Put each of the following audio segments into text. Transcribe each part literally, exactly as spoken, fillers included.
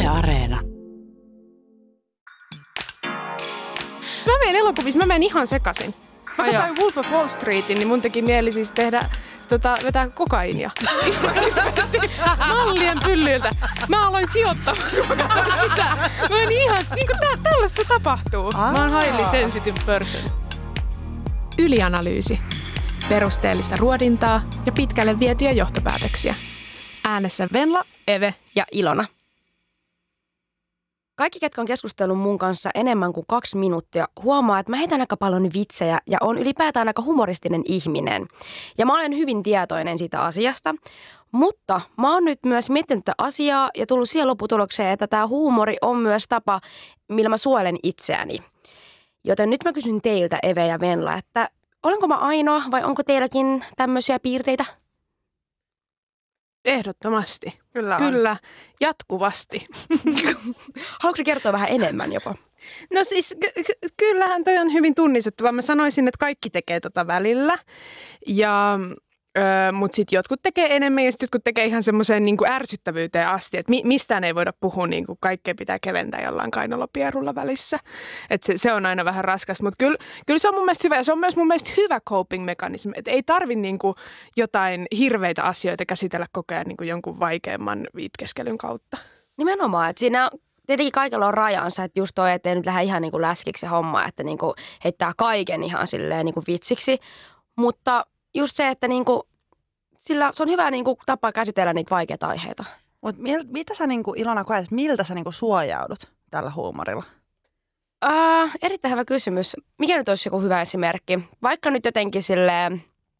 Yle Areena. Mä menen elokuvissa, mä menen ihan sekaisin. Mä katsoin Wolf of Wall Streetin, niin mun teki mieli siis tehdä, tota, vetää kokaiinia. Mallien pyllyiltä. Mä aloin sijoittaa, kun mä katsoin sitä. Mä olin ihan, niin kuin tä- tällaista tapahtuu. Aa. Mä oon highly sensitive person. Ylianalyysi. Perusteellista ruodintaa ja pitkälle vietyjä johtopäätöksiä. Äänessä Venla, Eve ja Ilona. Kaikki, ketkä on keskustellut mun kanssa enemmän kuin kaksi minuuttia, huomaa, että mä heitän aika paljon vitsejä ja on ylipäätään aika humoristinen ihminen. Ja mä olen hyvin tietoinen siitä asiasta, mutta mä oon nyt myös miettinyt tätä asiaa ja tullut siihen lopputulokseen, että tämä huumori on myös tapa, millä mä suojelen itseäni. Joten nyt mä kysyn teiltä, Eve ja Venla, että olenko mä ainoa vai onko teilläkin tämmöisiä piirteitä? Ehdottomasti. Kyllä on. Kyllä, jatkuvasti. Haluatko kertoa vähän enemmän jopa? No siis ky- ky- kyllähän toi on hyvin tunnistettava. Mä sanoisin, että kaikki tekee tota välillä. Ja, öö, mutta sitten jotkut tekee enemmän ja sitten jotkut tekee ihan semmoiseen niinku ärsyttävyyteen asti, että mi- mistään ei voida puhua, niinku kaikkea pitää keventää jollain kainalopierulla välissä. Että se, se on aina vähän raskasta, mutta kyllä, kyllä se on mun mielestä hyvä ja se on myös mun mielestä hyvä coping-mekanismi. Että ei tarvi niinku jotain hirveitä asioita käsitellä koko ajan niinku jonkun vaikeamman viitkeskelyn kautta. Nimenomaan, että siinä tietenkin kaikilla on rajansa, että just toi, ettei nyt lähde ihan niin kuin läskiksi se homma, että niin kuin heittää kaiken ihan silleen niin kuin vitsiksi. Mutta just se, että niin kuin, sillä se on hyvä niin kuin tapa käsitellä niitä vaikeita aiheita. Mutta mil, mitä sä niin kuin, Ilona koet, miltä sä niin kuin suojaudut tällä huumorilla? Äh, erittäin hyvä kysymys. Mikä nyt olisi joku hyvä esimerkki? Vaikka nyt jotenkin silleen,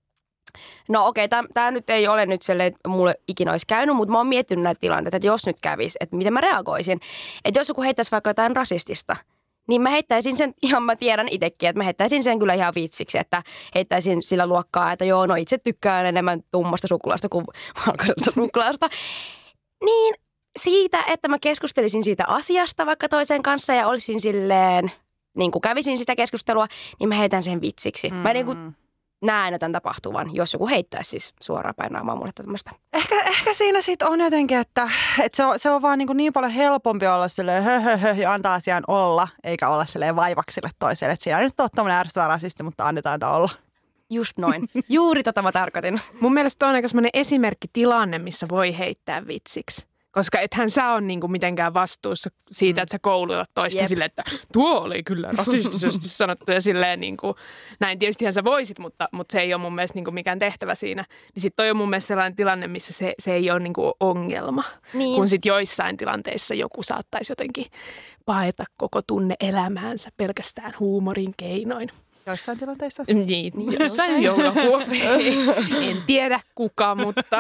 no okei, okay, tämä nyt ei ole nyt silleen, että mulle ikinä olisi käynyt, mutta mä oon miettinyt näitä tilanteita, että jos nyt kävisi, että miten mä reagoisin. Että jos joku heittäisi vaikka jotain rasistista, niin mä heittäisin sen, ihan mä tiedän itsekin, että mä heittäisin sen kyllä ihan vitsiksi, että heittäisin sillä luokkaa, että joo, no itse tykkään enemmän tummasta suklaasta kuin valkoisesta suklaasta. Niin siitä, että mä keskustelisin siitä asiasta vaikka toisen kanssa ja olisin silleen, niin kuin kävisin sitä keskustelua, niin mä heitän sen vitsiksi. Mm. Mä niin kuin näen tämän tapahtuvan, jos joku heittäisi siis suoraan painaamaan mulle tämmöistä. Ehkä, ehkä siinä sitten on jotenkin, että, että se, on, se on vaan niin, niin paljon helpompi olla silleen hö, hö, hö, ja antaa asian olla, eikä olla silleen vaivaksille toiselle. Että siinä nyt on tommoinen ärsyttävä rasisti, mutta annetaan tämä olla. Just noin. Juuri tota mä tarkoitin. Mun mielestä on aika semmoinen esimerkkitilanne, missä voi heittää vitsiksi. Koska ethän sä ole niinku mitenkään vastuussa siitä, että sä koulutat toista yep. silleen, että tuo oli kyllä rasistisesti sanottu ja silleen niinku, näin tietystihän sä voisit, mutta, mutta se ei ole mun mielestä niinku mikään tehtävä siinä. Niin sit toi on mun mielestä sellainen tilanne, missä se, se ei ole niinku ongelma, niin. Kun sit joissain tilanteissa joku saattaisi jotenkin paeta koko tunne-elämäänsä pelkästään huumorin keinoin. Joissain tilanteissa? Niin, joissain joulukuopissa. En tiedä kuka, mutta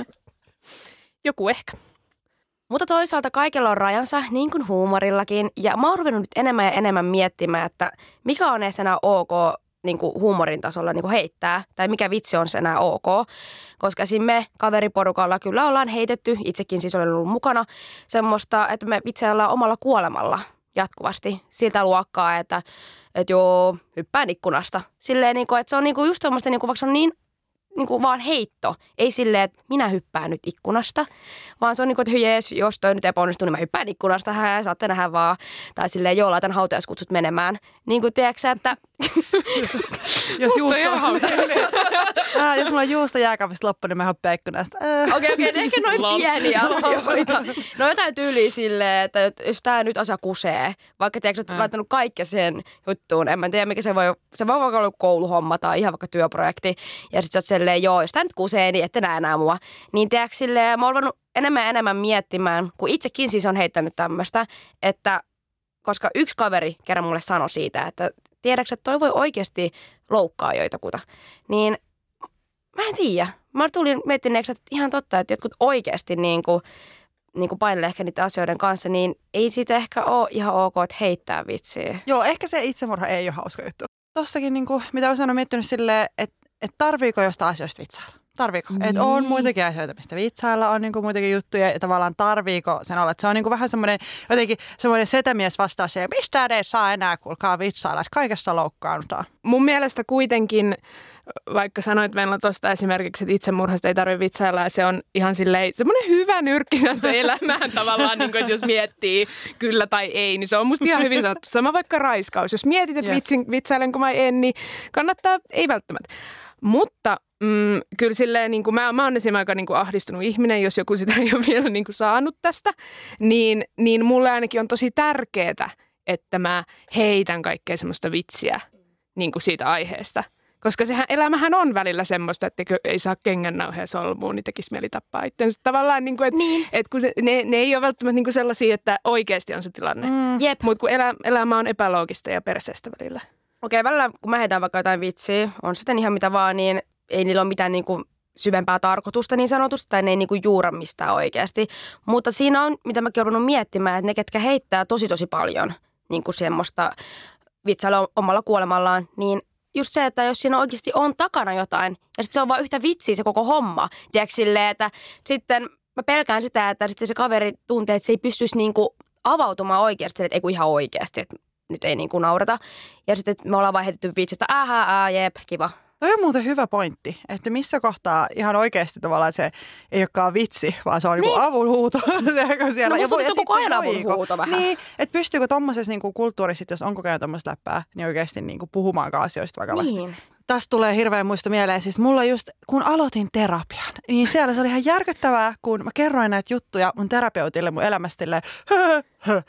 joku ehkä. Mutta toisaalta kaikilla on rajansa, niin kuin huumorillakin. Ja mä oon ruvennut nyt enemmän ja enemmän miettimään, että mikä on edes enää ok niin kuin huumorin tasolla niin kuin heittää. Tai mikä vitsi on se enää ok. Koska siinä me kaveriporukalla kyllä ollaan heitetty, itsekin siis olen ollut mukana, semmoista, että me vitsaillaan omalla kuolemalla jatkuvasti. Siltä luokkaa, että, että joo, hyppään ikkunasta. Silleen, niin kuin, että se on niin kuin just semmoista, niin kuin, vaikka se on niin niin kuin vaan heitto. Ei silleen, että minä hyppään nyt ikkunasta, vaan se on niin kuin, että jees, jos toi nyt epäonnistuu, niin mä hyppään ikkunasta, hää, saatte nähdä vaan. Tai silleen, joo, laitan hautajaiskutsut menemään. Niin kuin tiedätkö että jos juusto äh, jos mulla on juusto jääkaapista loppu, niin mä hyppään ikkunasta. Okei, okei, okay, okay, ehkä noin pieniä asioita. No jotain tyyliä silleen, että jos tää nyt asia kusee, vaikka tiedätkö, että olet laittanut kaikkea sen juttuun, en mä tiedä mikä se voi, se voi vaikka olla kouluhomma tai ihan vaikka työprojekti. Ja sit sä oot silleen, joo, jos tää nyt kusee, niin ette näe enää mua. Niin tiedätkö silleen, mä oon ruvennut enemmän ja enemmän miettimään, kun itsekin siis on heittänyt tämmöistä, että koska yksi kaveri kerran mulle sanoi siitä, että tiedätkö, että toi voi oikeasti loukkaa joitakuta, niin mä en tiedä. Mä tulin miettineeksi, että ihan totta, että jotkut oikeasti niin kuin, niin kuin painelee ehkä niiden asioiden kanssa, niin ei siitä ehkä ole ihan ok, että heittää vitsiä. Joo, ehkä se itsemurha ei ole hauska juttu. Tossakin, niin kuin, mitä usein on miettinyt silleen, että, että tarviiko jostain asioista vitsailla. Tarviiko? Niin. Että on muitakin asioita, mistä vitsailla, on niinku muitakin juttuja ja tavallaan tarviiko sen olla. Että se on niinku vähän semmoinen jotenkin semmoinen setämies vastaus siihen, mistä ei saa enää kuulkaa vitsailla, että kaikessa loukkaannutaan. Mun mielestä kuitenkin, vaikka sanoit meillä tuosta esimerkiksi, että itsemurhasta ei tarvitse vitsailla ja se on ihan silleen semmoinen hyvä nyrkkisääntö elämään tavallaan, niin kuin, että jos miettii kyllä tai ei, niin se on musta ihan hyvin sanottu. Sama vaikka raiskaus. Jos mietit, että vitsin, vitsailenko vai en, niin kannattaa, ei välttämättä. Mutta mm, kyllä silleen, niin kuin mä, mä oon esimerkiksi aika niin kuin ahdistunut ihminen, jos joku sitä ei ole vielä niin kuin saanut tästä, niin, niin mulle ainakin on tosi tärkeää, että mä heitän kaikkea semmoista vitsiä niin kuin siitä aiheesta. Koska sehän, elämähän on välillä semmoista, että ei saa kengännauhea solmuun, niin tekisi mieli tappaa itsensä. Tavallaan, niin kuin, että, niin. että kun se, ne, ne ei ole välttämättä niin kuin sellaisia, että oikeasti on se tilanne. Mm. Jep. Mutta kun elä, elämä on epäloogista ja perseestä välillä. Okei, välillä kun mä heitän vaikka jotain vitsiä, on sitten ihan mitä vaan, niin ei niillä ole mitään niin kuin syvempää tarkoitusta niin sanotusti, tai ne ei niin kuin juura mistään oikeasti. Mutta siinä on, mitä mäkin olen ruvennut miettimään, että ne, ketkä heittää tosi tosi paljon niin kuin semmoista vitsailla omalla kuolemallaan, niin just se, että jos siinä oikeasti on takana jotain, ja sitten se on vaan yhtä vitsiä se koko homma. Tiedätkö silleen, että sitten mä pelkään sitä, että sitten se kaveri tuntee, että se ei pystyisi niinku avautumaan oikeasti, että ei kun ihan oikeasti, että nyt ei niinku naurata. Ja sitten me ollaan vaan heitetty vitsistä, ähä, ää, jep, kiva. Toi on muuten hyvä pointti, että missä kohtaa ihan oikeasti tavallaan se ei olekaan vitsi, vaan se on niin. niinku avunhuuto. Siellä. No musta on koko ajan avunhuuto vähän. Niin, että pystyykö tuommoisessa niinku kulttuurissa, jos on kokenut tuommoista läppää, niin oikeasti niinku puhumaan asioista vakavasti. Niin. Tästä tulee hirveän muista mieleen. Siis mulla just, kun aloitin terapian, niin siellä se oli ihan järkyttävää, kun mä kerroin näitä juttuja mun terapeutille mun elämästä silleen, hö, hö.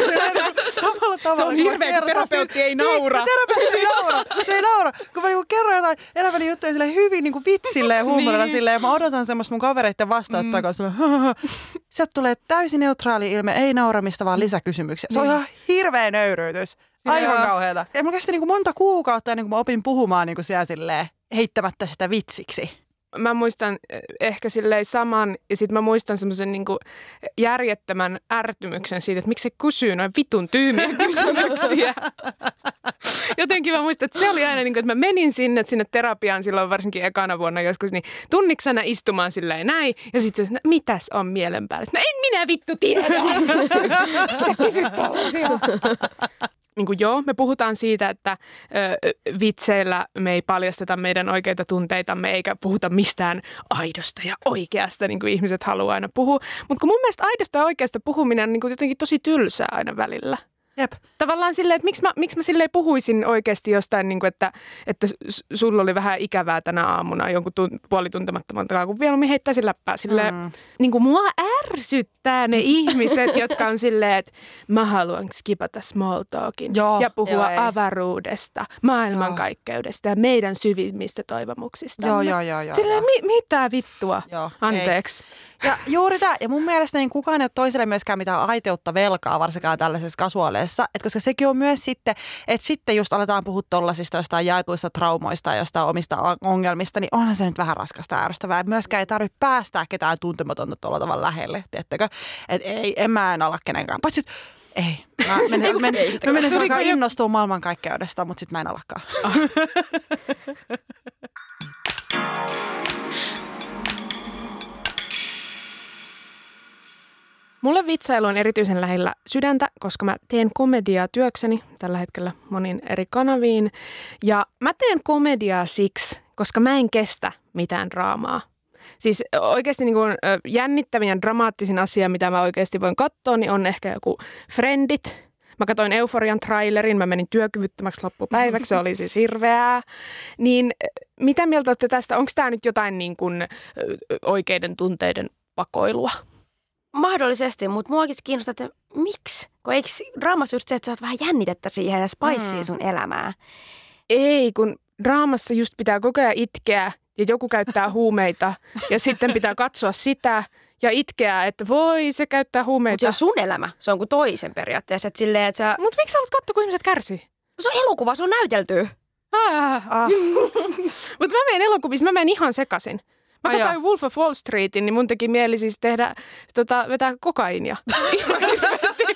Samalla tavalla, se on hirveä, kun terapeutti ei naura. Niin, terapeutti ei naura. Se ei naura. Kun mä niinku kerron jotain elämäni juttuja silleen hyvin niinku vitsille ja huumorilla niin. silleen, ja mä odotan semmoista mun kavereiden vastaanottoa, mm. silleen, hö, hö. Sieltä tulee täysin neutraali ilme, ei nauramista, vaan lisäkysymyksiä. Se on ihan hirveä nöyryytys. Aivan Joo. kauheata. Ja mulla kesti niin kuin monta kuukautta ennen kuin mä opin puhumaan niin kuin siellä silleen, heittämättä sitä vitsiksi. Mä muistan ehkä silleen saman, ja sitten mä muistan semmoisen niin kuin järjettömän ärtymyksen siitä, että miksi se kysyy noin vitun tyhmiä kysymyksiä. Jotenkin mä muistan, että se oli aina niin kuin, että mä menin sinne, sinne terapiaan silloin varsinkin ekana vuonna joskus, niin tunniksena istumaan silleen näin, ja sitten se, mitäs on mielen päällä? No en minä vittu tiedä! Miksi sä kysyt tällaisia? Niin kuin joo, me puhutaan siitä, että ö, vitseillä me ei paljasteta meidän oikeita tunteitamme eikä puhuta mistään aidosta ja oikeasta, niin kuin ihmiset haluaa aina puhua. Mutta kun mun mielestä aidosta ja oikeasta puhuminen on niin kuin jotenkin tosi tylsää aina välillä. Jep. Tavallaan silleen, että miksi mä, miksi mä silleen puhuisin oikeasti jostain, niin kuin, että, että sulla oli vähän ikävää tänä aamuna jonkun tun, puolituntemattoman takaa, kun vielä me heittäisin läppää silleen. Mm. Niin kuin mua ärsyttää ne ihmiset, jotka on silleen, että mä haluan skipata small talkin Joo. ja puhua Joo, avaruudesta, maailmankaikkeudesta ja meidän syvimmistä toivomuksista. Joo, joo, joo, joo. Silleen, mi, mitä vittua? Joo, Anteeksi. Ei. Ja juuri tämä. Ja mun mielestä niin kukaan ei ole toiselle myöskään mitään aiteutta velkaa, varsinkaan tällaisessa kasuaaleessa. Et koska sekin on myös sitten, että sitten just aletaan puhua tollasista jostain jaetuista traumoista ja jostain omista ongelmista, niin onhan se nyt vähän raskasta ja ärsyttävää. Myöskään ei tarvitse päästää ketään tuntematonta tuolla tavalla lähelle, tiedättekö? Että ei, en mä en ala kenenkään. Paitsi ei. Mä menen, menen, mä menen alkaa innostua maailmankaikkeudesta, mutta sitten mä en alakaan. Mulle vitsailu on erityisen lähellä sydäntä, koska mä teen komediaa työkseni tällä hetkellä monin eri kanaviin. Ja mä teen komediaa siksi, koska mä en kestä mitään draamaa. Siis oikeasti niin kuin jännittävin ja dramaattisin asia, mitä mä oikeasti voin katsoa, niin on ehkä joku Friendit. Mä katsoin Euforian trailerin, mä menin työkyvyttömäksi loppupäiväksi, se oli siis hirveää. Niin mitä mieltä olette tästä? Onko tämä nyt jotain niin kuin oikeiden tunteiden pakoilua? Mahdollisesti, mutta muakin kiinnostaa, että miksi? Kun eikö draamassa just se, että sä oot vähän jännitettä siihen ja spicea mm. sun elämää? Ei, kun draamassa just pitää koko ajan itkeä ja joku käyttää huumeita ja sitten pitää katsoa sitä ja itkeä, että voi se käyttää huumeita. Mutta se on sun elämä, se on kuin toisen periaatteessa. Että silleen, että sä... Mutta miksi sä haluat katsoa, kun ihmiset kärsii? Se on elokuva, se on näytelty. Ah. Ah. Mutta mä menen elokuvissa, mä menen ihan sekaisin. Mä Ai katsoin Wolf of Wall Streetin, niin mun teki mieli siis tehdä, tota, vetää kokainia. Ihan hirveästi.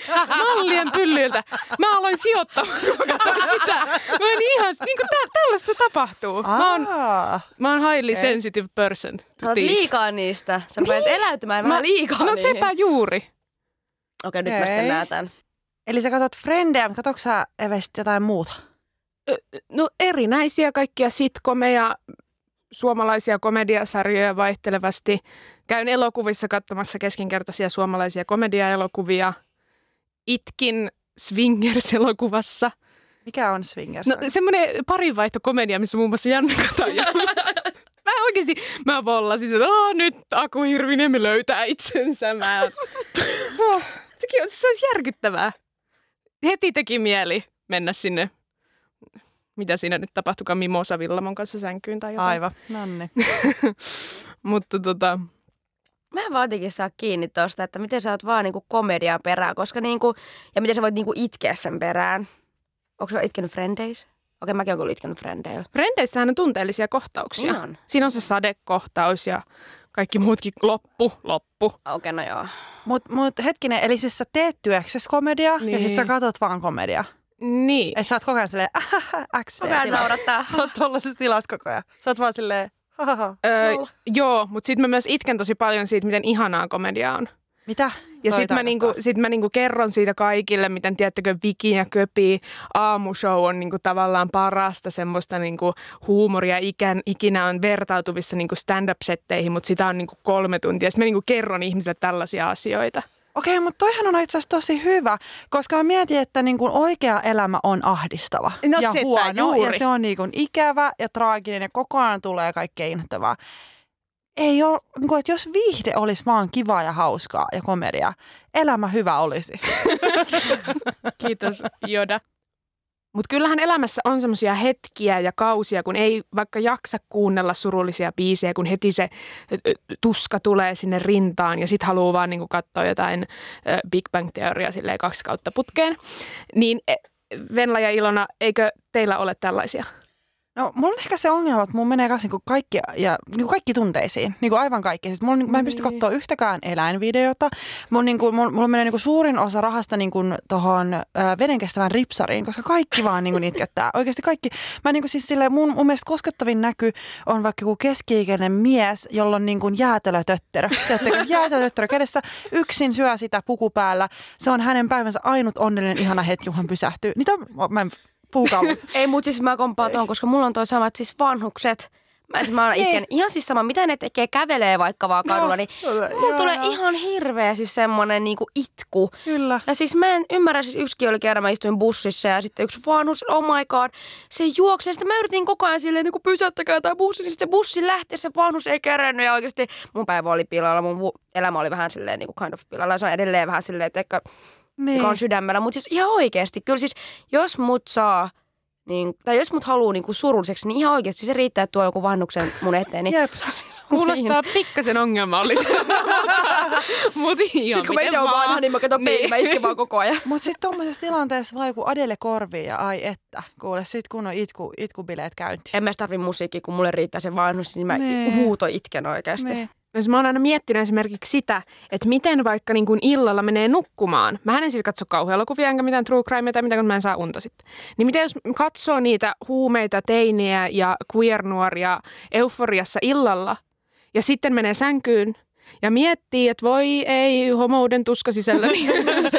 mallien pyllyiltä. Mä aloin sijoittamaan, kun mä katsoin sitä. Mä olin ihan, niin kuin tä- tällaista tapahtuu. Mä oon, mä oon highly okay. sensitive person. Sä oot liikaa niistä. Sä rupeat niin. eläytymään mä, vähän liikaa No niihin. sepä juuri. Okei, okay, nyt okay. mä sitten näen tämän. Eli sä katsot Frendejä, mutta katsotko sä Evesti jotain muuta? No erinäisiä kaikkia sitcomeja, suomalaisia komediasarjoja vaihtelevasti. Käyn elokuvissa katsomassa keskinkertaisia suomalaisia komediaelokuvia. Itkin Swingers-elokuvassa. Mikä on Swingers? No semmoinen parinvaihtokomedia, missä muun muassa Janne Kataja. Mä oikeasti, mä vollasin, että oh, nyt Aku Hirviniemi löytää itsensä. Mä... Oh, sekin, se olisi järkyttävää. Heti teki mieli mennä sinne. Mitä siinä nyt tapahtukaan Mimosa Villamon kanssa sänkyyn tai jotain. Aivan, nonni. Mutta tota... Mä en vaan jotenkin saa kiinni tosta, että miten sä oot vaan niinku komedian perään, koska niinku, ja miten sä voit niinku itkeä sen perään. Onko sä itkenyt Frendeissä? Okei, mäkin oon kyllä itkenyt Frendeillä. Frendeissähän on tunteellisia kohtauksia. Ihan. Siinä on se sadekohtaus ja kaikki muutkin loppu, loppu. Okei, no joo. Mut, mut hetkinen, eli siis sä teet työksessä komedia niin. ja sit sä Niin. katot vaan komedia. Niin. Et sä oot koko ajan silleen, ähä, Koko ajan naurattaa. Sä oot tollasessa tilassa koko ajan. Sä oot vaan silleen, hahaha. Öö, joo, mutta sitten mä myös itken tosi paljon siitä, miten ihanaa komedia on. Mitä? Ja Toi sitten mä, niinku, sit mä niinku kerron siitä kaikille, miten tiedättekö, Viki ja Köpi aamushow on niinku tavallaan parasta semmoista niinku huumoria ikän, ikinä on vertautuvissa niinku stand-up-setteihin, mutta sitä on niinku kolme tuntia. Sitten mä niinku kerron ihmisille tällaisia asioita. Okei, mutta toihan on itse asiassa tosi hyvä, koska mä mietin, että niin kuin oikea elämä on ahdistava No ja sepä huono. juuri. Ja se on niin kuin ikävä ja traaginen ja koko ajan tulee kaikkea inhottavaa. Ei ole, niin kuin, että jos viihde olisi vaan kivaa ja hauskaa ja komedia, elämä hyvä olisi. Kiitos, Joda. Mutta kyllähän elämässä on semmoisia hetkiä ja kausia, kun ei vaikka jaksa kuunnella surullisia biisejä, kun heti se tuska tulee sinne rintaan ja sitten haluaa vaan niinku katsoa jotain Big Bang-teoriaa silleen kaksi kautta putkeen. Niin Venla ja Ilona, eikö teillä ole tällaisia? No, mulla on ehkä se ongelma, että mun menee kanssa niinku kaikki, ja, niinku kaikki tunteisiin. Niinku aivan kaikki. Siis mulla, mä en pysty katsoa yhtäkään eläinvideota. Mulla, niinku, mulla, mulla menee niinku suurin osa rahasta niinku tohon ö, vedenkestävään ripsariin, koska kaikki vaan niinku itkettää. Oikeasti kaikki. Mä niinku siis silleen, mun, mun mielestä koskettavin näky on vaikka joku keski-ikäinen mies, jolla on niinku jäätelötötterö. Tiedättekö, jäätelötötterö kädessä. Yksin syö sitä puku päällä. Se on hänen päivänsä ainut onnellinen ihana hetki, kun hän pysähtyy. Niitä mä en... Ei, mutta siis mä kompaan tuohon, koska mulla on toi samat siis vanhukset. Mä, siis mä itken ihan siis sama, mitä ne tekee, kävelee vaikka vaan kadulla, niin mulla joo, tulee joo. ihan hirveä siis semmonen niinku itku. Kyllä. Ja siis mä en ymmärrä, siis yksikin oli kerran, mä istuin bussissa ja sitten yksi vanhus, oh my god, se juoksee. Sitten mä yritin koko ajan silleen niinku pysäyttäkää tää bussi, niin sitten se bussi lähti, se vanhus ei kerennyt ja oikeasti mun päivä oli pilalla, mun elämä oli vähän silleen niinku kind of pilalla ja se on edelleen vähän silleen, että ehkä niin. joka on sydämellä. Mutta siis ihan oikeasti, kyllä siis jos mut saa, niin, tai jos mut haluu niinku surulliseksi, niin ihan oikeasti se riittää, että tuo joku vannuksen mun eteen. Niin Jep. Kuulostaa pikkasen ongelmalliselta, mutta ihan sitten kun mä itse oon vanha, niin mä katson niin. peiliin, mä itken vaan koko ajan. Mutta sitten tuommoisessa tilanteessa vaan joku Adele korviin ja ai että. Kuule, sit kun on itku, itkubileet käyntiin. En mä tarvi musiikkia, kun mulle riittää se vanhus, niin mä nee. huuto itken oikeasti. Nee. Mä oon aina miettinyt esimerkiksi sitä, että miten vaikka niin kuin illalla menee nukkumaan. Mä en siis katso kauhuelokuvia enkä mitään true crimea tai mitään, kun mä en saa unta sitten. Niin miten jos katsoo niitä huumeita, teiniä ja queer-nuoria euforiassa illalla ja sitten menee sänkyyn ja miettii, että voi ei, homouden tuska sisällä, niin,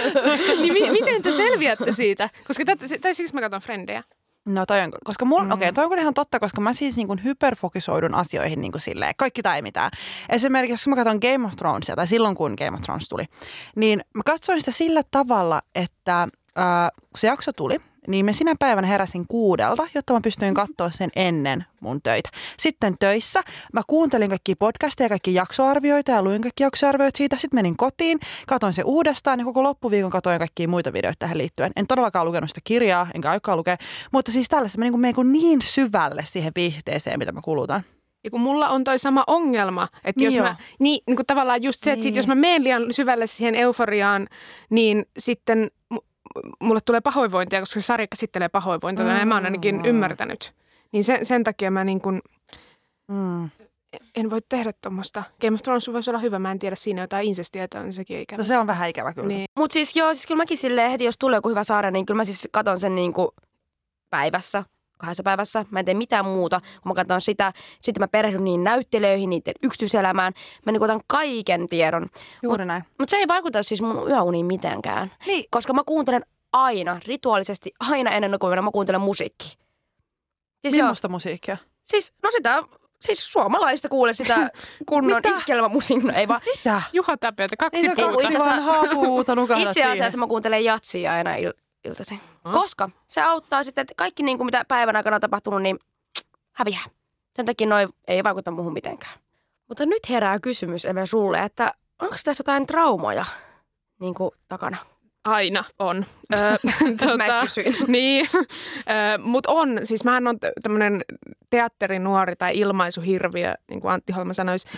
niin mi- miten te selviätte siitä? Koska tätä, tai siis mä katson Frendejä. No toi on, koska mulla, Mm. okei, okay, toi on kyllä ihan totta, koska mä siis niin kuin hyperfokusoidun asioihin niin kuin silleen, kaikki tai mitään. Esimerkiksi jos mä katson Game of Thronesia, tai silloin kun Game of Thrones tuli, niin mä katsoin sitä sillä tavalla, että äh, kun se jakso tuli, niin mä sinä päivänä heräsin kuudelta, jotta mä pystyin katsoa sen ennen mun töitä. Sitten töissä mä kuuntelin kaikkia podcasteja, kaikki jaksoarvioita ja luin kaikki jaksoarvioita siitä. Sitten menin kotiin, katsoin se uudestaan ja koko loppuviikon katsoin kaikkia muita videoita tähän liittyen. En todellakaan lukenut sitä kirjaa, enkä aikaa lukea, mutta siis tällaista mä niin menen niin syvälle siihen viihteeseen, mitä mä kulutan. Ja kun mulla on toi sama ongelma, että Niin jos joo. mä, niin, niin kuin tavallaan just se, että Niin. sit, jos mä menen liian syvälle siihen euforiaan, niin sitten mulle tulee pahoinvointia, koska se sarja käsittelee pahoinvointia, mm. ja mä oon ainakin ymmärtänyt. Niin sen, sen takia mä niin kuin, Mm. En voi tehdä tuommoista. Game of Thrones voisi olla hyvä. Mä en tiedä siinä jotain insestiä, että on sekin ikävä. No se on vähän ikävä kyllä. Niin. Mutta siis joo, siis kyllä mäkin silleen heti, jos tulee joku hyvä sarja, niin kyllä mä siis katon sen niinku päivässä, kahdessa päivässä. Mä en tee mitään muuta, kun mä katson sitä. Sitten mä perehdyn niin näyttelijöihin, niiden yksityiselämään. Mä niinku otan kaiken tiedon. Juuri mut, näin. Mutta se ei vaikuta siis mun yöuniin mitenkään. Niin. Koska mä kuuntelen aina, rituaalisesti, aina ennen nukkumista mä kuuntelen musiikkia. Siis Millaista musiikkia? Siis, no sitä, siis suomalaista kuule sitä kunnon iskelmämusiikkia. No ei vaan. Mitä? Juha Täpötä, kaksi Ei se puuta. itse asiassa- vanhaa puuta, nukahdat Itse siihen. asiassa mä kuuntelen jatsia aina il- iltaisin. Ah. Koska se auttaa sitten, että kaikki niin kuin mitä päivän aikana on tapahtunut, niin häviää. Sen takia noi ei vaikuta muuhun mitenkään. Mutta nyt herää kysymys, Eve, sulle, että onko tässä jotain traumoja niin kuin takana? Aina on. Ö, Mä edes kysyin. Niin, mutta on. Siis mähän on tämmöinen teatterinuori tai ilmaisuhirviö, niin kuin Antti Holma sanoisi,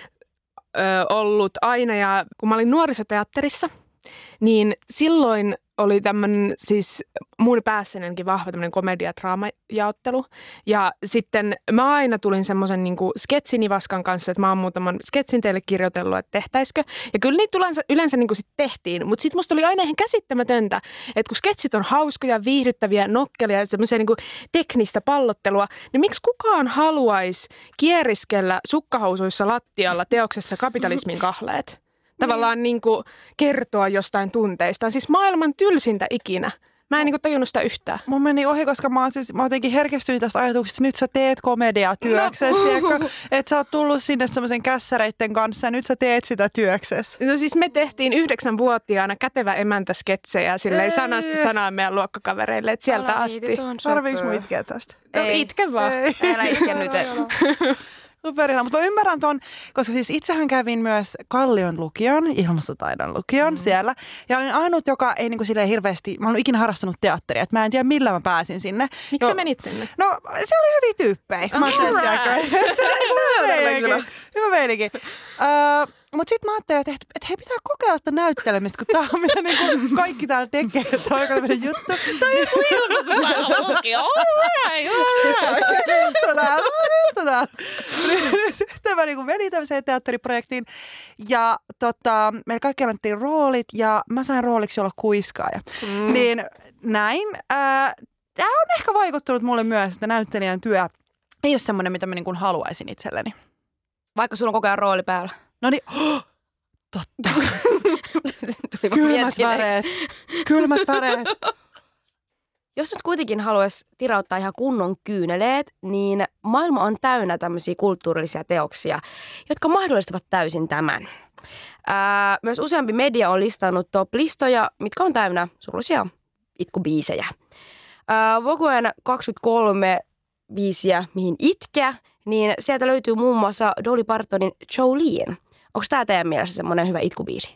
ö, ollut aina. Ja kun mä olin nuorisoteatterissa, niin silloin oli tämmöinen siis mun päässänikin vahva tämmöinen komedia-draama-jaottelu. Ja sitten mä aina tulin semmoisen niin kuin sketsinivaskan kanssa, että mä oon muutaman sketsin teille kirjoitellut, että tehtäisikö. Ja kyllä niitä yleensä, yleensä niin kuin sit tehtiin, mutta sitten musta oli aina ihan käsittämätöntä, että kun sketsit on hauskoja, viihdyttäviä, nokkelia ja semmoisia niin kuin teknistä pallottelua, niin miksi kukaan haluaisi kieriskellä sukkahousuissa lattialla teoksessa kapitalismin kahleet? Tavallaan niin kuin kertoa jostain tunteistaan. Siis maailman tylsintä ikinä. Mä en niin kuin tajunnut sitä yhtään. Mun meni ohi, koska mä, oon siis, mä jotenkin herkistyin tästä ajatuksesta, että nyt sä teet komediaa työksesi. No. Että sä oot tullut sinne semmoisen kässäreitten kanssa ja nyt sä teet sitä työksesi. No siis me tehtiin yhdeksänvuotiaana kätevä emäntä sketsejä silleen Ei. sanasta sanaan meidän luokkakavereille, että sieltä asti. Tarviiks mun itkeä tästä? No, Ei. itke vaan. Ei. Älä itke nyt. Superina, mutta mä ymmärrän ton, koska siis itsehän kävin myös Kallion lukion, ilmastotaidon lukion mm. siellä. Ja olin ainut, joka ei niinku silleen hirveästi, mä olen ikinä harrastanut teatteria, että mä en tiedä millä mä pääsin sinne. Miksi jo, sä menit sinne? No se oli hyviä tyyppejä. Mä ajattelin, Alright. että se oli hyvä meininki. Hyvä meininki. Uh, mutta sitten mä ajattelin, että, että hei, pitää kokeilla tätä näyttelemistä, kun tää on mitä niinku kaikki täällä tekee. Tämä on aika tämmöinen juttu. Toi on ilmaisupailulukio. Alright, alright. Tota, tota. Sitten mä niinku menin tämmöiseen teatteriprojektiin ja tota, meillä kaikki annettiin roolit ja mä sain rooliksi olla kuiskaaja. Mm. Niin näin. Äh, Tämä on ehkä vaikuttanut mulle myös, että näyttelijän työ ei ole semmoinen, mitä mä niinku haluaisin itselleni. Vaikka sulla on koko ajan rooli päällä. No niin, oh, totta. Tuli vaan Kylmät miettineeksi. väreet. Kylmät väreet. Jos nyt kuitenkin haluaisi tirauttaa ihan kunnon kyyneleet, niin maailma on täynnä tämmöisiä kulttuurillisia teoksia, jotka mahdollistavat täysin tämän. Ää, myös useampi media on listannut top-listoja, mitkä on täynnä surullisia itkubiisejä. Ää, Vogueen kaksikymmentäkolme biisiä, mihin itkeä, niin sieltä löytyy muun muassa Dolly Partonin Jolene. Onko tämä teidän mielestä semmoinen hyvä itkubiisi?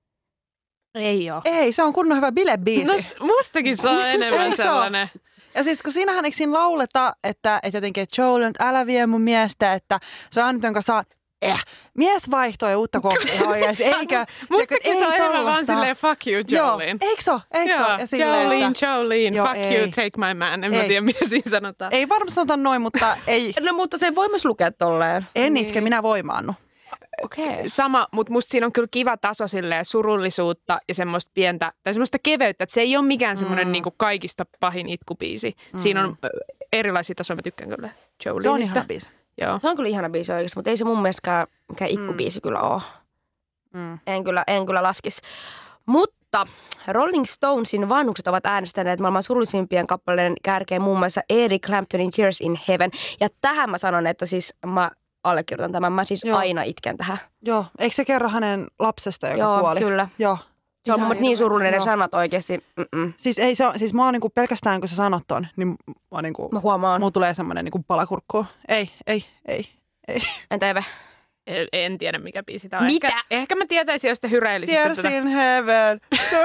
Ei oo. Ei, se on kunnon hyvä bilebiisi. No s- mustakin se on enemmän Ei se oo. sellainen. Ja siis kun siinähän eikö siinä lauleta, että, että jotenkin, että Joel, nyt älä vie mun miestä, että se on nyt, jonka saa, eh, mies vaihtoo ja uutta kohtia oikeasti, eikö? Mustakin se on enemmän vaan tollasta. silleen fuck you, Jolene. Joo, eikö se ole? Eikö se ole? Ja silleen, Jolene, että- Jolene, Joo, fuck ei. you, take my man. En mä Ei. tiedä, mitä siinä sanotaan. Ei varmaan sanota noin, mutta ei. No mutta se voi myös lukea tolleen. En Niin. itke, minä voimaannu. Okei. Okay. Sama, mutta musta siinä on kyllä kiva taso silleen surullisuutta ja semmoista pientä, tai semmoista keveyttä, että se ei ole mikään semmoinen Mm. niinku kaikista pahin itkubiisi. Siinä on ö, erilaisia tasoja, mä tykkään kyllä Se on Jolenista. ihan biisi. Joo. Se on kyllä ihana biisi oikeasti, mutta ei se mun mielestäkään mikään ikkubiisi kyllä ole. Mm. En kyllä, en kyllä laskisi. Mutta Rolling Stonesin vanhukset ovat äänestäneet maailman surullisimpien kappaleiden kärkeen muun muassa Eric Claptonin Tears in Heaven. Ja tähän mä sanon, että siis mä allekirjoitan tämän. Mä siis Joo. aina itken tähän. Joo, eikö se kerro hänen lapsesta, joka Joo, kuoli? kyllä. Joo. Se on mun Ihan mielestä niin hirveä. surullinen ne Joo. sanat oikeasti. Mm-mm. Siis, ei, se on, siis mä oon niinku, pelkästään kun sä sanot ton, niin mä niinku, Mä huomaan. mulla tulee semmoinen niinku palakurkkuun. Ei, ei, ei, ei. Entä Eve? En, en tiedä, mikä biisi tämä on. Mitä? Ehkä, ehkä mä tietäisin, jos te hyreilisitte Tears tätä. in heaven.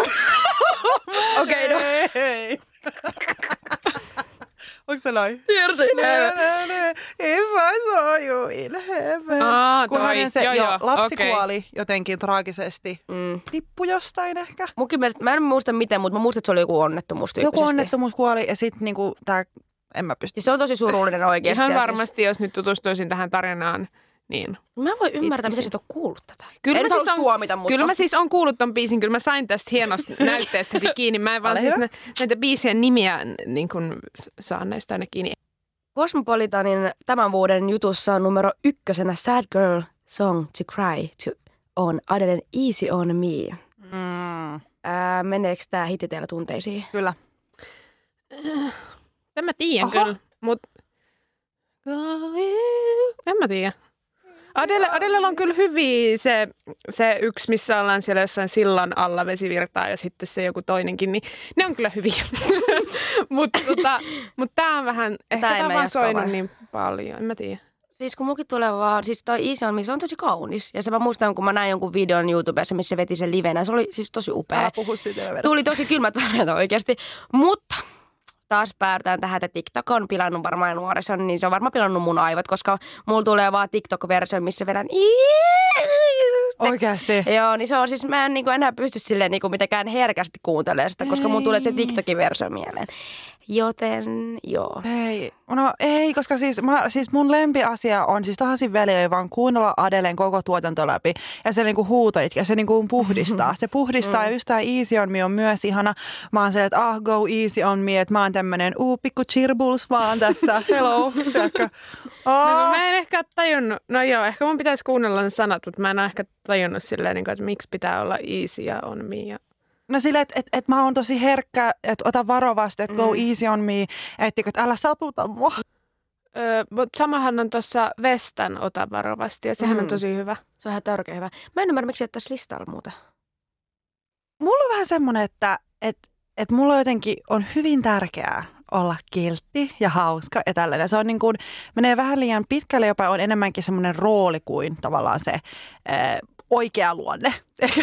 Okei, no. Ei. Onko se noin? Tears in Heaven. If I saw you in heaven. Aa, Kun toi. hänen se joo, jo, joo, lapsi okei. kuoli jotenkin traagisesti. Mm. Tippui jostain ehkä. Munkin mielestä, mä en muista miten, mutta mä muistan, että se oli joku onnettomuus tyyppisesti. Joku onnettomuus kuoli ja sitten niinku tää, en mä pysty. Siis se on tosi surullinen oikeasti. Ihan ja varmasti, jos nyt tutustuisin tähän tarinaan, Niin. Mä voin ymmärtää, Itse miten sä et ole kuullut tätä. Kyllä Ei mä, nyt siis on, tuomita, mutta... kyllä mä siis on kuullut ton biisin, kyllä mä sain tästä hienosta näytteestä heti kiinni. Mä en vaan siis nä, näitä biisien nimiä niin kun saa näistä aina kiinni. Cosmopolitanin tämän vuoden jutussa on numero ykkösenä Sad Girl Song to Cry to on Adelen Easy on Me. Mm. Ää, meneekö tää hiti teillä tunteisiin? Kyllä. En mä tiedä Oho. kyllä, mutta en mä tiedä. Adele, Adelella on kyllä hyviä se, se yksi, missä ollaan siellä jossain sillan alla vesivirtaa ja sitten se joku toinenkin, niin ne on kyllä hyviä. Mutta tota, mut tää on vähän, ehkä tää on vaan soinut niin paljon, en mä tiedä. Siis kun mukin tulee vaan, siis toi Easy on Me, se on tosi kaunis. Ja se mä muistan, kun mä näin jonkun videon YouTubessa, missä se veti sen livenä. Se oli siis tosi upea. Älä puhu siitä vielä. Tuli tosi kylmät väreet oikeasti. Mutta taas päätään tähän, että TikTok on pilannut varmaan nuorison, niin se on varmaan pilannut mun aivot, koska mulla tulee vaan TikTok-versio, missä vedän Oikeasti. Joo, niin se on siis, mä en niin enää pysty silleen niin mitenkään herkästi kuuntelemaan sitä, koska mun tulee se TikTokin versio mieleen. Joten joo. Ei, no ei, koska siis, mä, siis mun lempiasia on siis tahasin väliä vaan kuunnella Adelen koko tuotanto läpi. Ja se niinku huutoitki ja se niinku puhdistaa. Se puhdistaa ja just tää Easy on Me on myös ihana. Mä oon se, että ah, go easy on me, että mä oon tämmönen uu, pikku chirbuls vaan tässä. Hello. Oh. No, mä en ehkä tajunnut, no joo, ehkä mun pitäisi kuunnella ne sanat, mutta mä en ole ehkä tajunnut silleen, että miksi pitää olla easy ja on me. Ja... No silleen, että et, et mä oon tosi herkkä, että ota varovasti, että go easy on me, että et, älä satuta mua. Öö, mutta samahan on tuossa Vestan ota varovasti ja sehän mm. on tosi hyvä. Se on ihan törkeä hyvä. Mä en ymmärrä, miksi ei tässä listalla muuta. Mulla on vähän semmoinen, että et, et mulla jotenkin on hyvin tärkeää olla kiltti ja hauska ja tällainen. Se on niin kuin, menee vähän liian pitkälle, jopa on enemmänkin semmoinen rooli kuin tavallaan se ää, oikea luonne. Ehkä,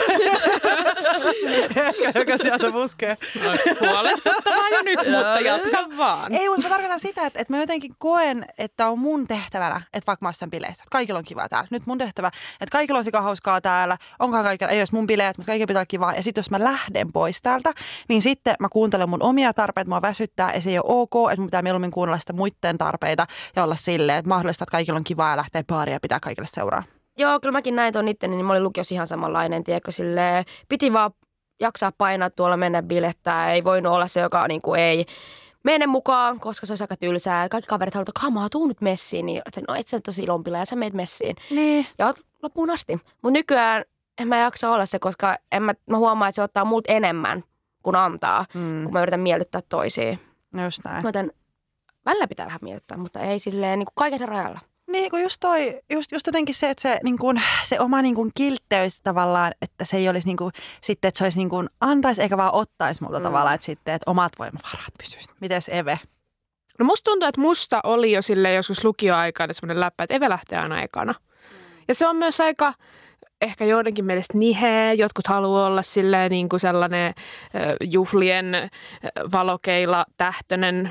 joka sieltä puskee. No, huolestuttavaa jo nyt, mutta jatka vaan. Ei, mutta mä tarkoitan sitä, että, että mä jotenkin koen, että on mun tehtävänä, että vaikka mä oon sen bileissä, että kaikilla on kivaa täällä. Nyt mun tehtävä, että kaikilla on sika hauskaa täällä, onkaan kaikilla, ei jos mun bileet, mutta kaikilla pitää olla kivaa. Ja sitten jos mä lähden pois täältä, niin sitten mä kuuntelen mun omia tarpeita, mua väsyttää ja se ei ole ok, että mun pitää mieluummin kuunnella sitä muiden tarpeita ja olla silleen, että mahdollista, että kaikilla on kivaa ja lähtee baariin ja pitää kaikille seuraa. Joo, kyllä mäkin näin tuon itteni, niin mä olin lukiossa ihan samanlainen, tiedätkö, silleen, piti vaan jaksaa painaa tuolla, mennä bilettää, ei voinut olla se, joka niin kuin ei mene mukaan, koska se olisi aika tylsää. Kaikki kaverit haluavat, että kamaa, tuu nyt messiin, niin että no et sä tosi ilompila ja sä meet messiin. Niin. Ja oot loppuun asti. Mutta nykyään en mä jaksa olla se, koska en mä, mä huomaan, että se ottaa multa enemmän kuin antaa, mm. kun mä yritän miellyttää toisia. Just näin. Joten välillä pitää vähän miellyttää, mutta ei silleen niin kuin kaiken sen rajalla. Niin, kun just toi, just, just jotenkin se, että se, niin kun, se oma niin kun kiltteys tavallaan, että se ei olisi niin kun, sitten, että se olisi niin kun antaisi eikä vaan ottaisi multa mm. tavallaan, että sitten, että omat voimavarat pysyisi. Mites Eve? No musta tuntuu, että musta oli jo silleen joskus lukioaikana semmoinen läppä, että Eve lähtee aina ekana. Mm. Ja se on myös aika ehkä joidenkin mielestä niheä. Jotkut haluaa olla silleen niin kuin sellainen juhlien valokeila tähtönen.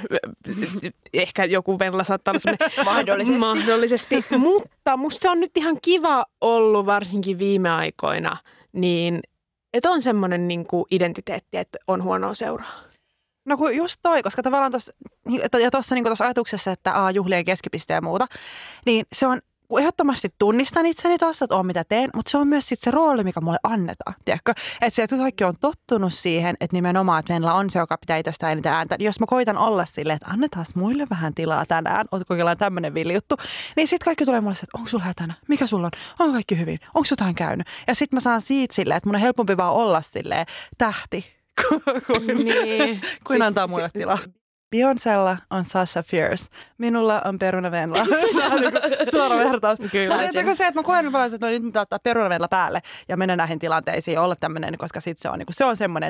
Ehkä joku Venla saattaa olla semmoinen mahdollisesti. mahdollisesti. Mutta musta se on nyt ihan kiva ollut varsinkin viime aikoina, niin että on semmoinen niin kuin identiteetti, että on huonoa seuraa. No kun just toi, koska tavallaan tuossa, ja tuossa niin ajatuksessa, että aa, juhlien keskipiste ja muuta, niin se on, kun ehdottomasti tunnistan itseni tuossa, että on mitä teen, mutta se on myös sit se rooli, mikä mulle annetaan, tiedätkö? Että se, että kaikki on tottunut siihen, että nimenomaan, että Venla on se, joka pitää itsestään eniten ääntä. Jos mä koitan olla silleen, että annetaan muille vähän tilaa tänään, oot kokeillaan tämmöinen viljuttu, niin sitten kaikki tulee mulle, että onko sulla hätänä? Mikä sulla on? On kaikki hyvin? Onko jotain käynyt? Ja sitten mä saan siitä silleen, että mun on helpompi vaan olla silleen tähti, kuin, niin. kuin antaa muille tilaa. Beyoncélla on Sasha Fierce. Minulla on Peruna Venla. Suora vertaus. Kyllä. Mutta se, että mä koen paljon, että no, nyt pitää ottaa Peruna Venla päälle ja mennä näihin tilanteisiin ja olla tämmöinen, koska sit se on, niin kuin, se on semmoinen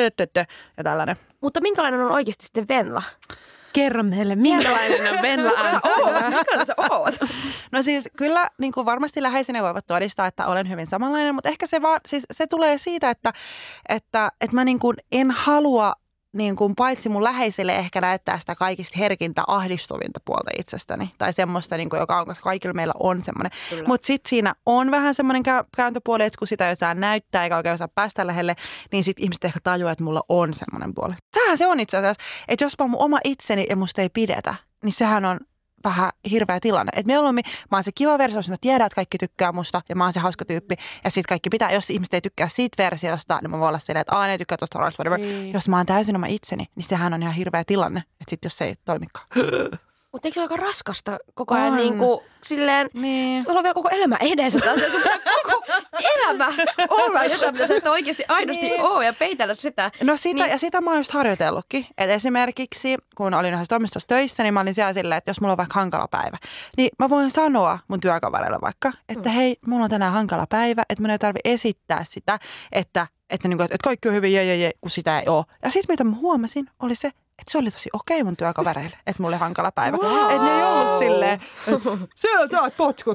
ja tällainen. Mutta minkälainen on oikeasti sitten Venla? Kerro meille, minkälainen on Venla ääntä? Minkälainen sä oot? No siis kyllä niin kuin varmasti läheiseni voivat todistaa, että olen hyvin samanlainen, mutta ehkä se, vaan, siis, se tulee siitä, että, että, että mä niin kuin en halua niin kuin paitsi mun läheisille ehkä näyttää sitä kaikista herkintä, ahdistuvinta puolta itsestäni. Tai semmoista, niin kuin, joka on, koska kaikilla meillä on semmoinen. Mutta sitten siinä on vähän semmoinen kääntöpuoli, että kun sitä ei osaa näyttää eikä oikein osaa päästä lähelle, niin sitten ihmiset ehkä tajuaa, että mulla on semmoinen puoli. Sehän se on itse asiassa, että jos mä oon mun oma itseni ja musta ei pidetä, niin sehän on vähän hirveä tilanne. Että mieluummin mä oon se kiva versio, jos mä tiedän, että kaikki tykkää musta ja mä oon se hauska tyyppi. Ja sit kaikki pitää, jos ihmiset ei tykkää siitä versiosta, niin mä voin olla silleen, että aah, ne ei tykkää tosta whatever. Niin. Jos mä oon täysin oma itseni, niin sehän on ihan hirveä tilanne. Että sit jos se ei toimikaan. Mutta eikö se ole aika raskasta koko ajan On. niin kuin silleen, Niin. sulla on vielä koko elämä edessä taas. Sun pitää koko elämä olla jotain, mitä sä et oikeasti aidosti Niin. ole ja peitellä sitä. No sitä, Niin. ja sitä mä oon just harjoitellutkin. Että esimerkiksi, kun olin yhdessä toimistossa töissä, niin mä olin siellä silleen, että jos mulla on vaikka hankala päivä, niin mä voin sanoa mun työkavereille vaikka, että mm. hei, mulla on tänään hankala päivä, että mun ei tarvi esittää sitä, että, että, niin kuin, että kaikki on hyvin, je, je, je, kun sitä ei ole. Ja sitten mitä mä huomasin, oli se, että se oli tosi okei mun työkavereille, että mulla oli hankala päivä. Wow. Että ne ei ollut silleen, että siellä saat potkut.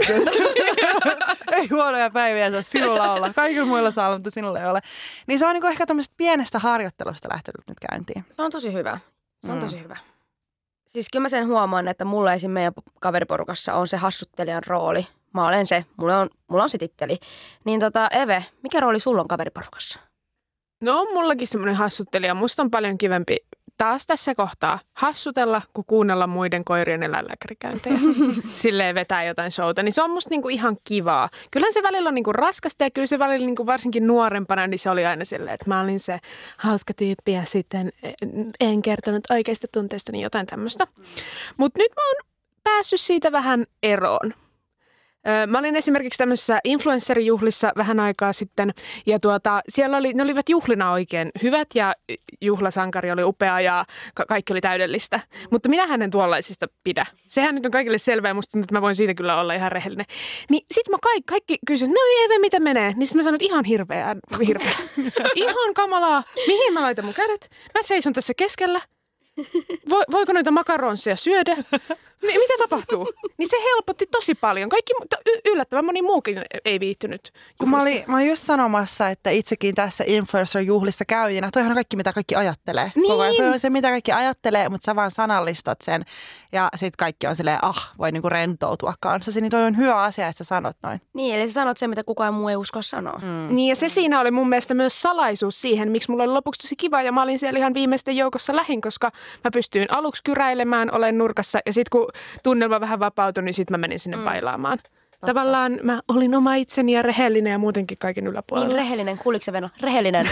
Ei huonoja päiviä saa sinulla olla. Kaikilla muilla saa olla, mutta sinulla ei ole. Niin se on niinku ehkä tämmöisestä pienestä harjoittelusta lähtenyt nyt käyntiin. Se on tosi hyvä. Se on Mm. tosi hyvä. Siis kyllä mä sen huomaan, että mulla esim. Meidän kaveriporukassa on se hassuttelijan rooli. Mä olen se. Mulla on, mulla on se titteli. Niin tota, Eve, mikä rooli sulla on kaveriporukassa? No on mullakin semmoinen hassuttelija. Musta on paljon kivempi taas tässä kohtaa hassutella, kuin kuunnella muiden koirien eläinlääkärikäyntejä. Silleen vetää jotain showta. Niin se on musta niinku ihan kivaa. Kyllähän se välillä on niinku raskasta ja kyllä se välillä niinku varsinkin nuorempana, niin se oli aina silleen, että mä olin se hauska tyyppi ja sitten en kertonut oikeista tunteista, niin jotain tämmöistä. Mutta nyt mä oon päässyt siitä vähän eroon. Mä olin esimerkiksi tämmöisessä influenssarijuhlissa vähän aikaa sitten ja tuota, siellä oli, ne olivat juhlina oikein hyvät ja juhlasankari oli upea ja ka- kaikki oli täydellistä. Mutta minähän en tuollaisista pidä. Sehän nyt on kaikille selvää ja musta tuntuu, että mä voin siitä kyllä olla ihan rehellinen. Niin sit mä kaikki, kaikki kysyin, no Eve, mitä menee? Niin sit mä sanoin, että ihan hirveä, hirveä. Ihan kamalaa. Mihin mä laitan mun kädet? Mä seison tässä keskellä. Vo, voiko noita makaronseja syödä? M- mitä tapahtuu? Niin se helpotti tosi paljon. Kaikki y- yllättävän moni muukin ei viihtynyt. Kun mä olin, mä olin just sanomassa, että itsekin tässä influencer-juhlissa käyjinä, toihan on kaikki, mitä kaikki ajattelee. Niin. Koko ajan toi on se, mitä kaikki ajattelee, mutta sä vaan sanallistat sen. Ja sit kaikki on silleen, ah, voi niinku rentoutua kanssasi. Niin toi on hyvä asia, että sä sanot noin. Niin, eli sä sanot sen, mitä kukaan muu ei usko sanoa. Mm. Niin ja se siinä oli mun mielestä myös salaisuus siihen, miksi mulla oli lopuksi tosi kiva ja mä olin siellä ihan viimeisten joukossa lähin, koska mä pystyin aluksi kyräilemään, olen nurkassa ja sitten kun tunnelma vähän vapautui, niin sitten mä menin sinne mm. bailaamaan. Totta. Tavallaan mä olin oma itseni ja rehellinen ja muutenkin kaiken yläpuolella. Niin rehellinen, kuuliko se Venla? Rehellinen.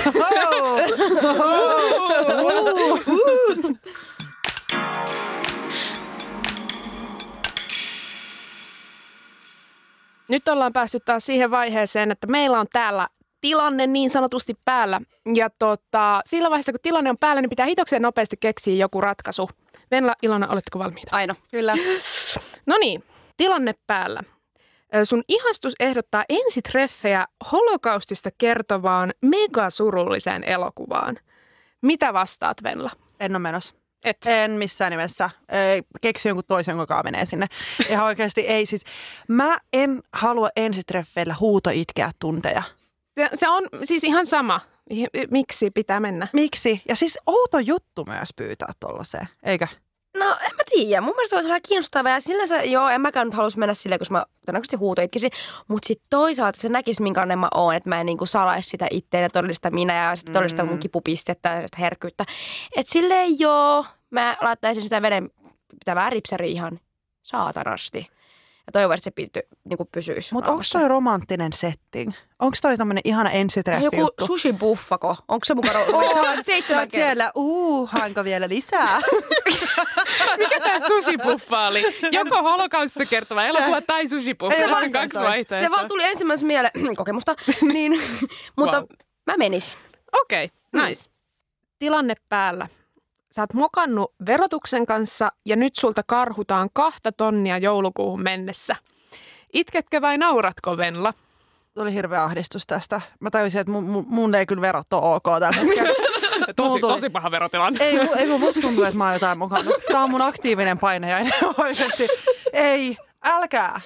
Nyt ollaan päässyt taas siihen vaiheeseen, että meillä on täällä tilanne niin sanotusti päällä. Ja tota, sillä vaiheessa, kun tilanne on päällä, niin pitää hitokseen nopeasti keksiä joku ratkaisu. Venla, Ilona, oletteko valmiita? Aina. Kyllä. No niin, tilanne päällä. Sun ihastus ehdottaa ensitreffejä holokaustista kertovaan megasurulliseen elokuvaan. Mitä vastaat, Venla? En ole menossa. Et. En missään nimessä. Ei, keksi jonkun toisen, joka menee sinne. Ihan oikeasti ei siis. Mä en halua ensitreffeillä huutoitkeä tunteja. Se, se on siis ihan sama. Miksi pitää mennä? Miksi? Ja siis outo juttu myös pyytää tollaiseen, eikö? No en mä tiedä. Mun mielestä se voisi olla kiinnostavaa. Ja sillänsä, joo, en mäkään nyt halus mennä silleen, koska mä todennäköisesti huutoitkisin. Mutta sitten toisaalta se näkisi, minkälainen mä oon. Että mä en niinku salaisi sitä itseä todellista minä ja sitten todellista mun kipupistettä ja herkkyyttä. Että silleen joo, mä laittaisin sitä veden pitävää ripsäriä ihan saatanasti. Ja toivon, että se pity, niinku pysyisi. Mutta onko toi romanttinen setting? Onko toi tämmönen ihana ensitreffi joku juttu? sushi-buffako? Onko se mukana? Sä seitsemän Oot siellä, uu, haanko vielä lisää? Mikä tää sushi-buffa oli? Joko holokaustista kertova elokuva tai sushi-buffa. Ei, Se on kaksi vaihtoehtoa. Se vaan tuli ensimmäisessä mieleen kokemusta, niin, mutta Wow. mä menisin. Okei, okay, nice. Tilanne päällä. Sä oot mokannut verotuksen kanssa ja nyt sulta karhutaan kahta tonnia joulukuuhun mennessä. Itketkö vai nauratko, Venla? Tuli hirveä ahdistus tästä. Mä tajusin, että mun, mun, mun ei kyllä verot ole ok tällä hetkellä. Tosi, tuli- tosi paha verotilanne. Ei, ei kun musta tuntuu, että mä oon jotain mokannut. Tää on mun aktiivinen painajainen oikeesti. Ei, älkää.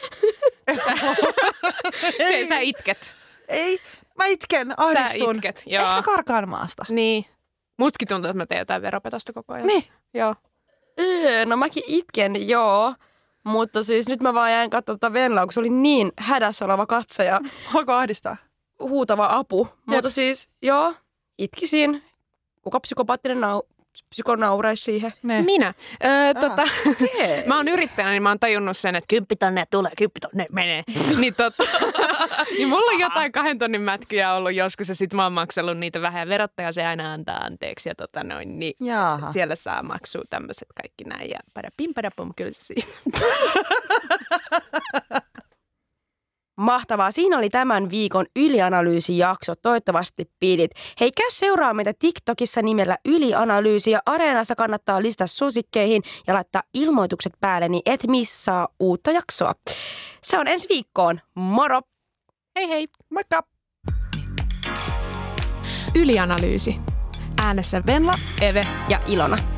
Se, sä itket. Ei, mä itken, ahdistun. Sä itket, joo. Ehkä karkaan maasta. Niin. Mutkin tuntuu, että mä teen jotain veropetosta koko ajan. Niin. Joo. Öö, no mäkin itken, joo. Mutta siis nyt mä vaan jäin katsomaan tätä Venlaa, kun se oli niin hädässä oleva katsoja, Alkoi ahdistaa. huutava apu. Mutta siis, joo, itkisin. Kuka psykopaattinen nau- psyko nauraisi siihen. Ne. Minä. Öö, tota, Okei. mä oon yrittäjänä, niin mä oon tajunnut sen, että kymppi tonne tulee, kymppi tonne menee. niin, tota, niin mulla on jotain kahden tonnin mätkyjä ollut joskus ja sit mä oon maksellut niitä vähän. Ja verottaja se aina antaa anteeksi ja tota noin, niin Jaaha. siellä saa maksua tämmöiset kaikki näin. Ja padapim, padapum, kyllä se siitä. Mahtavaa. Siinä oli tämän viikon Ylianalyysi-jakso. Toivottavasti pidit. Hei, käy seuraa meitä TikTokissa nimellä Ylianalyysi ja Areenassa kannattaa lisätä suosikkeihin ja laittaa ilmoitukset päälle, niin et missaa uutta jaksoa. Se on ensi viikkoon. Moro! Hei hei! Moikka! Ylianalyysi. Äänessä Venla. Eve Ja Ilona.